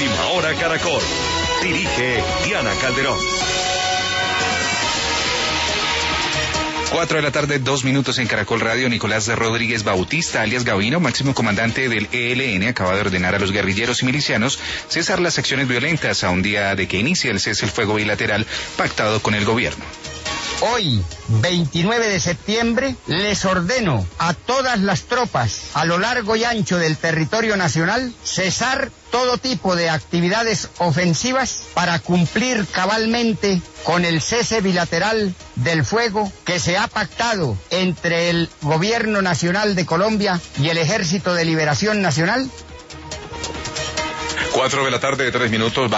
Última Hora Caracol. Dirige Diana Calderón. 4 de la tarde, 2 minutos en Caracol Radio. Nicolás Rodríguez Bautista, alias Gavino, máximo comandante del ELN, acaba de ordenar a los guerrilleros y milicianos cesar las acciones violentas a un día de que inicie el cese el fuego bilateral pactado con el gobierno. Hoy, 29 de septiembre, les ordeno a todas las tropas a lo largo y ancho del territorio nacional cesar todo tipo de actividades ofensivas para cumplir cabalmente con el cese bilateral del fuego que se ha pactado entre el Gobierno Nacional de Colombia y el Ejército de Liberación Nacional. 4 de la tarde, 3 minutos.